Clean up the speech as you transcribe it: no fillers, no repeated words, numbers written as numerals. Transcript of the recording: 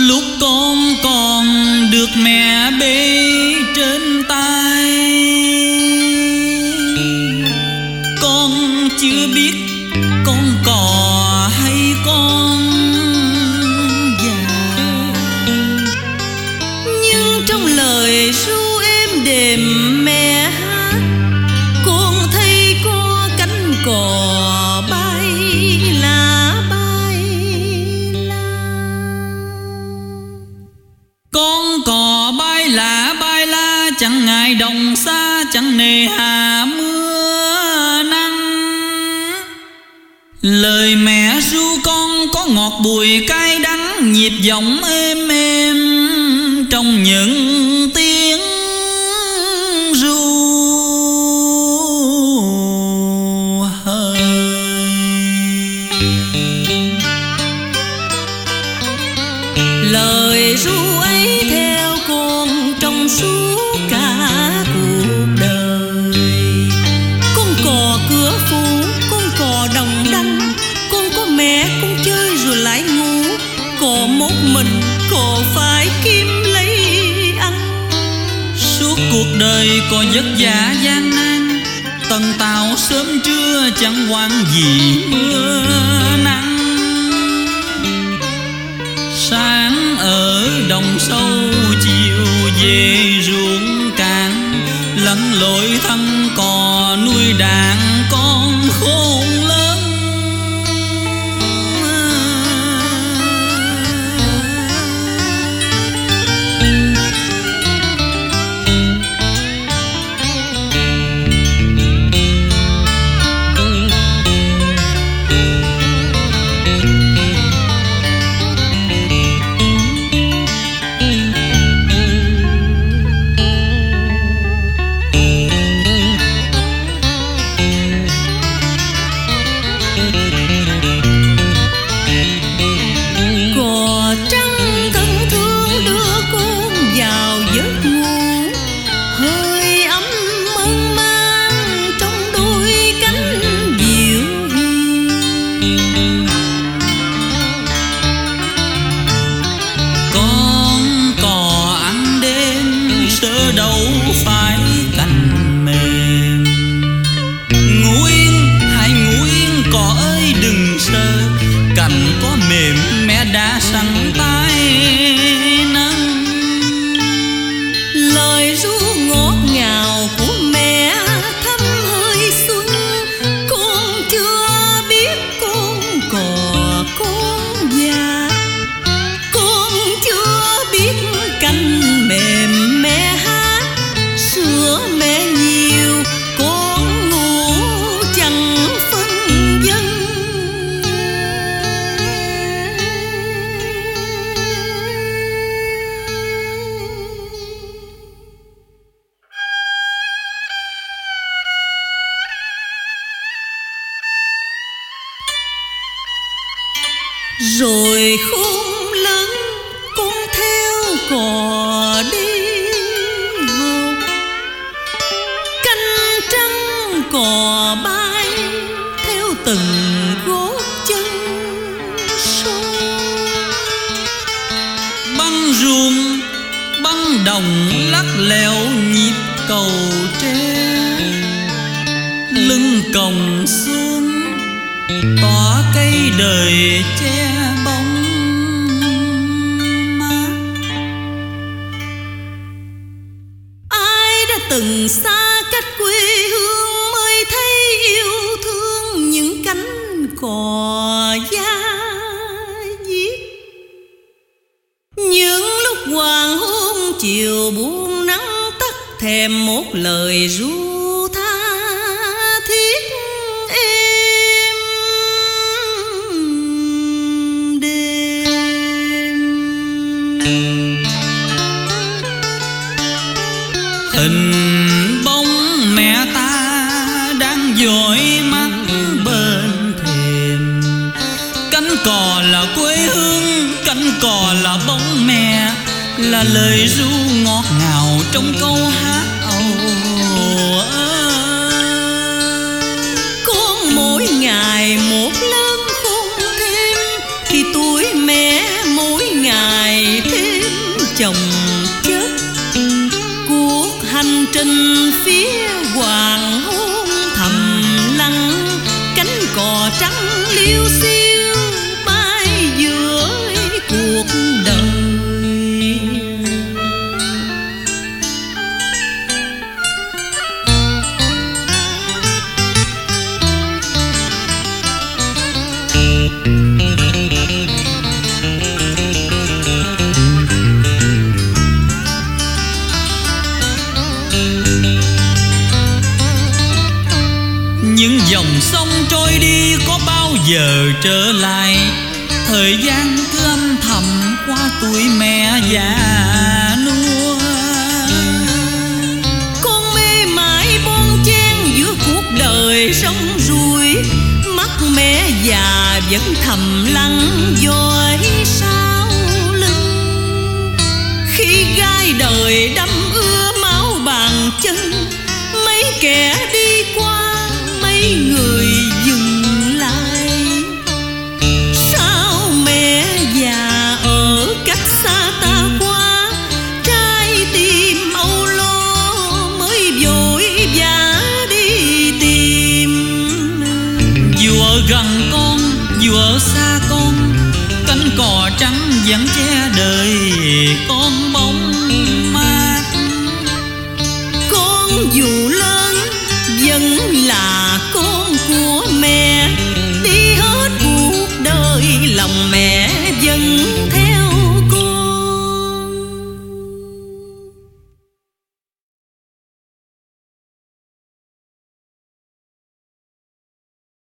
Lúc con còn được mẹ bế trên tay, con chưa biết con cò hay con già, nhưng trong lời ru êm đềm mẹ hát, con thấy có cánh cò bay là bay la. Con cò bay la chẳng ngại đồng xa, chẳng nề hà mưa nắng. Lời mẹ ru con có ngọt bùi cay đắng, nhịp giọng êm êm trong những tiếng ru hơi. Lời ru ấy theo con trong suốt cả cuộc đời. Con cò cửa phủ, con cò đồng đanh, con có mẹ con chơi rồi lại ngủ. Cò một mình, cò phải kiếm lấy ăn. Suốt cuộc đời có vất vả gian nan, tần tảo sớm trưa chẳng quan gì mưa nắng. Sáng ở đồng sâu, chiều về ruộng cạn, lẫn lội thân cò nuôi đàn con khôn lớn. Đâu phải cành mềm, ngủ yên hãy ngủ yên cỏ ơi đừng sợ, cành có mềm mẹ đã sẵn tay nâng. Lời ru ngọt ngào của mẹ thăm hơi xuân, con chưa biết con cò con già, con chưa biết cành mềm mẹ hát. Sữa mẹ nhiều con ngủ chẳng phân vân. Rồi khôn lớn con theo cò đi học, canh trăng cò bay theo từng gót chân soi. Băng ruộng băng đồng lắc lẻo nhịp cầu tre, lưng còng xuống tỏa cây đời che bóng mát. Ai đã từng xa cách quê hương mới thấy yêu thương những cánh cò da diết. Những lúc hoàng hôn chiều buông nắng tắt, thèm một lời ru tha thiết êm đêm. Hình bóng mẹ ta đang dõi mắt bên thềm, cánh cò là quê hương, cánh cò là bóng mẹ, là lời ru ngọt ngào trong câu hát âu. Con mỗi ngày một lớn khôn thêm, thì tuổi mẹ mỗi ngày liêu xiêu bay giữa cuộc đời. Những dòng sông trôi đi có bao giờ trở lại, thời gian cứ âm thầm qua tuổi mẹ già nua. Con mê mãi bon chen giữa cuộc đời sông ruồi, mắt mẹ già vẫn thầm lặng dõi sau lưng. Khi gai đời đâm ưa máu bàn chân, mấy kẻ đi qua mấy người dừng lại. Sao mẹ già ở cách xa ta quá, trái tim âu lo mới vội vã đi tìm. Dù ở gần con, dù ở xa con, cánh cò trắng vẫn che đời con bóng.